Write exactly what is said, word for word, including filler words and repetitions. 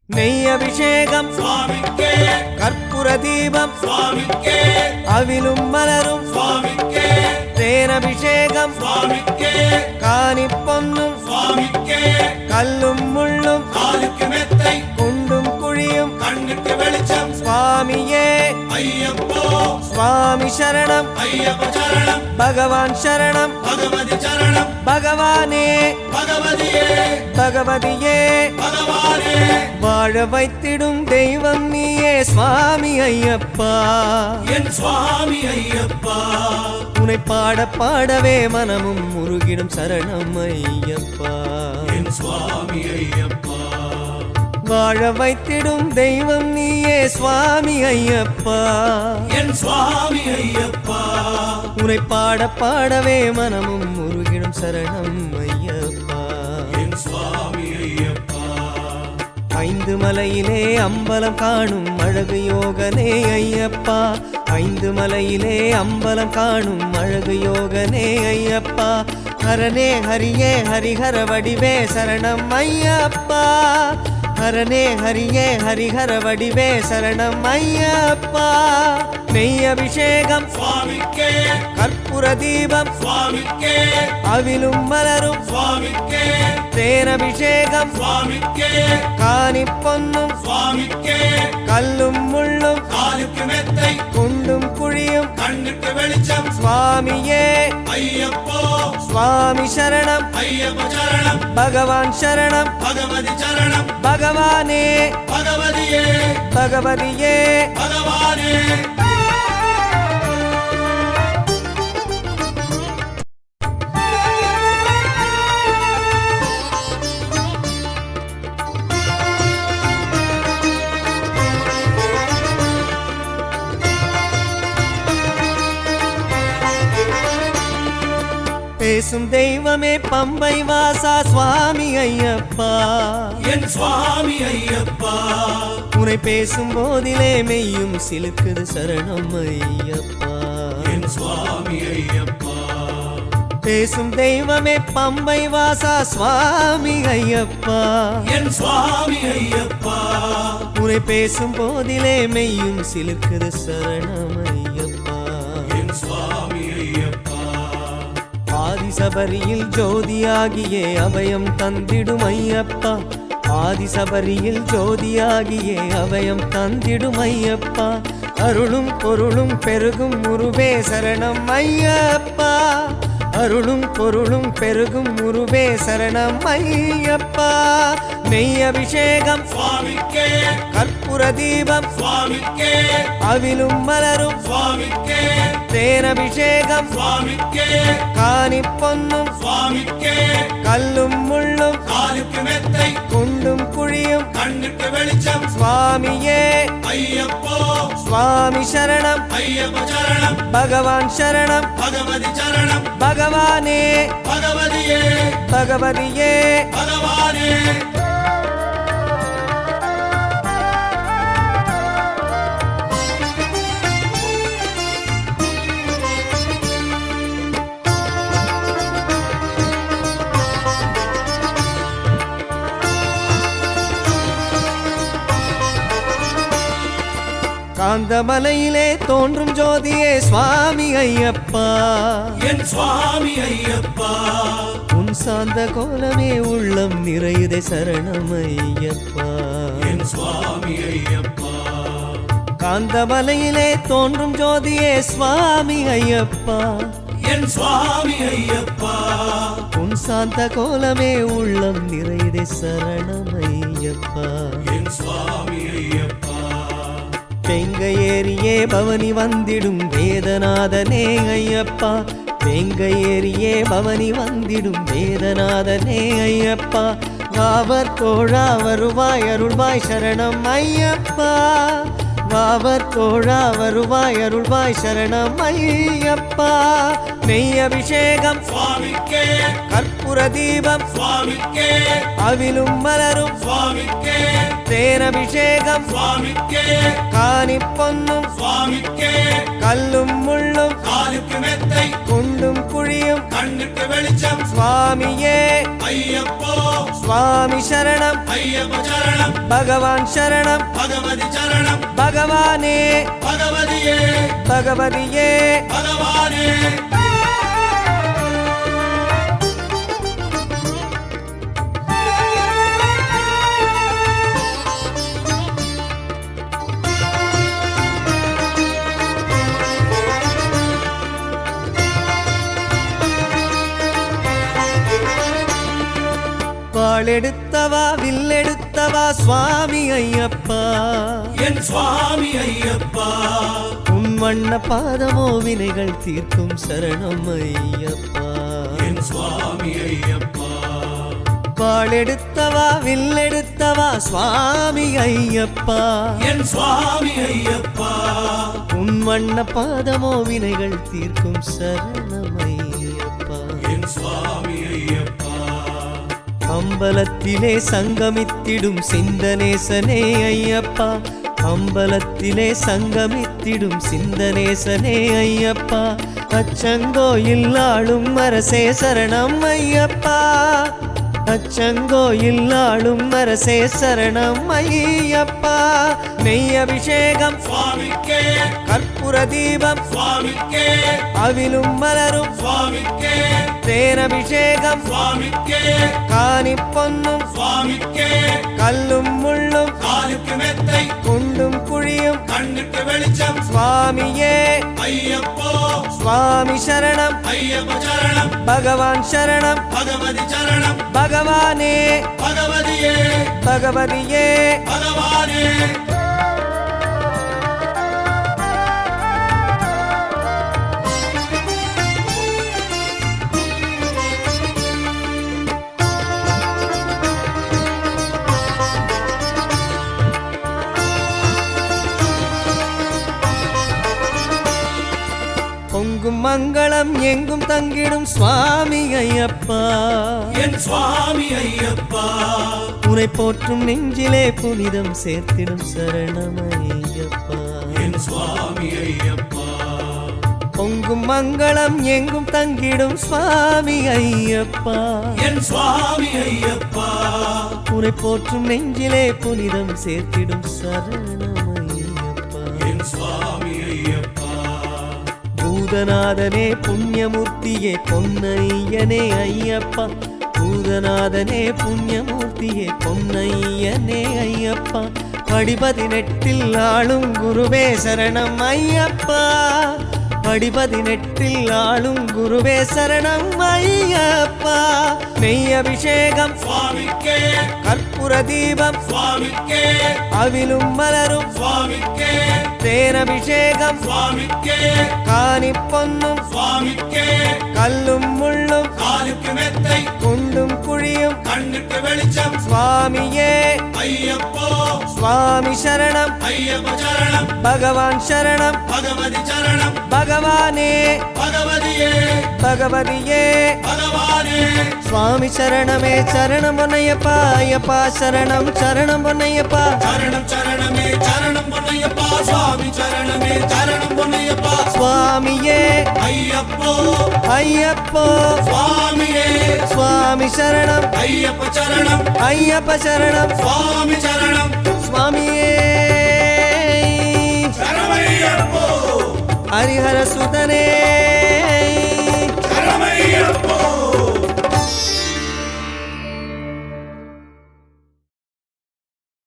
நெய் அபிஷேகம் சுவாமிக்கே, கற்பூர தீபம் சுவாமிக்கே, அவிலும் மலரும் சுவாமிக்கே, தேனபிஷேகம் சுவாமிக்கே, காணி பொன்னும் சுவாமிக்கே, கல்லும் முள்ளும் காலுக்கு மெத்தை, குண்டும் குழியும் கண்ணுக்கு வெளிச்சம், சுவாமியே ஐயப்போ, சுவாமி சரணம் ஐயப்ப சரணம், பகவான் சரணம் பகவதி சரணம், பகவானே பகவதியே, பகவதியே பகவானே, வாழ வைத்திடும் தெய்வம் நீயே சுவாமி ஐயப்பா. என் சுவாமி ஐயப்பா, உன்னை பாட பாடவே மனமும் முருகிடும் சரணம் ஐயப்பா. என் சுவாமி ஐயப்பா, வாழ வைத்திடும் தெய்வம் நீயே சுவாமி ஐயப்பா. என் சுவாமி ஐயப்பா, உன்னை பாட பாடவே மனமும் முருகிடும் சரணம் ஐயப்பா. என் சுவாமி ஐயப்பா, ஐந்து மலையிலே அம்பலம் காணும் அழகு யோகனே ஐயப்பா. ஐந்து மலையிலே அம்பலம் காணும் அழகு யோகனே ஐயப்பா. ஹரனே ஹரியே ஹரிஹர வடிவே சரணம் ஐயப்பா. ஹரனே ஹரியே ஹரிஹர வடிவே சரணம் ஐயப்பா. நெய் அபிஷேகம் சுவாமிக்கே, கற்பூர தீபம் சுவாமிக்கே, அவிலும் மலரும் சுவாமிக்கே, தேனபிஷேகம் சுவாமிக்கே, காணி பொன்னும் சுவாமிக்கே, கல்லும் முள்ளும் காலுக்கு மெத்தை, குண்டும் குழியும் கண்ணுக்கு வெளிச்சம், சுவாமியே ஐயப்போ, சுவாமி சரணம் ஐயப்ப சரணம், பகவான் சரணம் பகவதி சரணம், பகவானே பகவதியே, பகவதியே பகவானே, பேசும் தெய்வமே பம்பை வாசா சுவாமி ஐயப்பா. என் சுவாமி ஐயப்பா, உன்னை பேசும் போதிலே மெய்யும் சிலுக்குது சரணம் ஐயப்பா. என் சுவாமி ஐயப்பா, பேசும் தெய்வமே பம்பை வாசா சுவாமி ஐயப்பா. என் சுவாமி ஐயப்பா, உன்னை பேசும் போதிலே மெய்யும் சிலுக்குது சரணம் ஐயப்பா. என் சுவாமி ஐயப்பா, ஆதிசபரியில் ஜோதியாகியே அபயம் தந்திடும் ஐயப்பா. ஆதிசபரியில் ஜோதியாகியே அபயம் தந்திடும் ஐயப்பா. அருளும் பொருளும் பெருகும் உருவே சரணம் ஐயப்பா. அருளும் பொருளும் பெருகும் உருவே சரணம் ஐயப்பா. நெய் அபிஷேகம் சுவாமிக்கே, கற்பூர தீபம் சுவாமிக்கே, அவிலும் மலரும் சுவாமிக்கே, தேனபிஷேகம் சுவாமிக்கே, காணி பொன்னும் சுவாமிக்கே, கல்லும் முள்ளும் காலுக்கு மெத்தை, குண்டும் குழியும் கண்ணுக்கு வெளிச்சம், சுவாமியே ஐயப்போ, சுவாமி சரணம் ஐயப்ப சரணம், பகவான் சரணம் பகவதி சரணம், பகவானே பகவதியே, பகவதியே பகவானே, காந்தமலையிலே தோன்றும் ஜோதியே சுவாமி ஐயப்பா. என் சுவாமி ஐயப்பா, உன் சாந்த கோலமே உள்ளம் நிறையுதே சரணம் ஐயப்பா. என் சுவாமி ஐயப்பா, காந்தமலையிலே தோன்றும் ஜோதியே சுவாமி ஐயப்பா. என் சுவாமி ஐயப்பா, உன் சாந்த கோலமே உள்ளம் நிறையுதே சரணம் ஐயப்பா. என் சுவாமி ஐயப்பா, வெங்க ஏரியே பவனி வந்திடும் வேதநாதனே ஐயப்பா. வெங்க ஏரியே பவனி வந்திடும் வேதநாதனே ஐயப்பா. வாவர் தோழா வருவாய் அருள்வாய் சரணம் ஐயப்பா. வாவர் தோழா வருவாய் அருள்வாய் சரணம் ஐயப்பா. நெய் அபிஷேகம் சுவாமிக்கே, கற்பூர தீபம் சுவாமிக்கே, அவிலும் மலரும் சுவாமிக்கே, தேன அபிஷேகம் சுவாமிக்கே காணி பொன்னும் சுவாமிக்கே கல்லும் முள்ளும் காலுக்கு மெத்தை குண்டும் குழியும் கண்ணுக்கு வெளிச்சம் சுவாமியே ஐயப்போ சுவாமி சரணம் ஐயப்ப சரணம் பகவான் சரணம் பகவதி சரணம் பகவானே பகவதியே பகவதியே பகவானே வாளெடுத்தவா வில்லெடுத்தவா சுவாமி ஐயப்பா என் சுவாமி ஐயப்பா உன் வண்ண பாதமோ வினைகள் தீர்க்கும் சரணம் ஐயப்பா என் சுவாமி ஐயப்பா வாளெடுத்தவா வில்லெடுத்தவா சுவாமி ஐயப்பா என் சுவாமி ஐயப்பா உன் வண்ண பாதமோ வினைகள் தீர்க்கும் சரணம் ஐயப்பா என் சுவாமி ஐயப்பா அம்பலத்திலே சங்கமித்திடும் சிந்தனேசனே ஐயப்பா அம்பலத்திலே சங்கமித்திடும் சிந்தனேசனே ஐயப்பா அச்சங்கோயில் ஆளும் அரசே சரணம் ஐயப்பா அச்சங்கோயில் ஆளும் அரசே சரணம் ஐயப்பா நெய் அபிஷேகம் சுவாமிக்கே கற்பூர தீபம் சுவாமிக்கே அவிலும் மலரும் சுவாமிக்கே தேனபிஷேகம் சுவாமிக்கே காணி பொன்னும் சுவாமிக்கே கல்லும் முள்ளும் காலுக்கு மெத்தை குண்டும் குழியும் கண்ணுக்கு வெளிச்சம் சுவாமியே ஐயப்போ சுவாமி சரணம் ஐயப்ப சரணம் பகவான் சரணம் பகவதி சரணம் பகவானே பகவதியே பகவதியே பகவானே பொங்கும் மங்களம் எங்கும் தங்கிடும் சுவாமி ஐயப்பா என் சுவாமி ஐயப்பா உனை போற்றும் நெஞ்சிலே புனிதம் சேர்த்திடும் சரணம் ஐயப்பா என் சுவாமி ஐயப்பா பொங்கும் மங்களம் எங்கும் தங்கிடும் சுவாமி ஐயப்பா என் சுவாமி ஐயப்பா உனை போற்றும் நெஞ்சிலே புனிதம் சேர்த்திடும் சரணம் ஐயப்பா என் சுவாமி ஐயப்பா பூதநாதனே புண்ணியமூர்த்தியே பொன்னையனே ஐயப்பா பூதநாதனே புண்ணியமூர்த்தியே பொன்னையனே ஐயப்பா படிபதினெட்டில் ஆளும் குருவே சரணம் ஐயப்பா படிபதினெட்டில் ஆளும் குருவே சரணம் ஐயப்பா நெய் அபிஷேகம் சுவாமிக்கே கற்பூர தீபம் சுவாமிக்கே அவிலும் மலரும் சுவாமிக்கே தேனபிஷேகம் சுவாமிக்கே காணி பொன்னும் சுவாமிக்கே கல்லும் முள்ளும் காலுக்கு மெத்தை குண்டும் குழியும் கண்ணுக்கு வெளிச்சம் சுவாமியே ஐயப்போ சுவாமி சரணம் ஐயப்ப சரணம் பகவான் சரணம் பகவதி சரணம் பகவானே பகவதியே பகவதியே பகவானே சுவாமி சரணமே சரணம் பொன்னையப்பா ஐயப்பா சரணம் சரணம் பொன்னையப்பா சரணம் சரணமே சரணம் பொன்னையப்பா சுவாமி சரணமே சரணம் பொன்னையப்பா சுவாமியே ஐயப்போ ஐயப்போ சுவாமியே சுவாமி சரணம் ஐயப்ப சரணம் ஐயப்ப சரணம் சுவாமி சரணம் சுவாமியே சரணமையப்போ ஹரிஹர சுதனே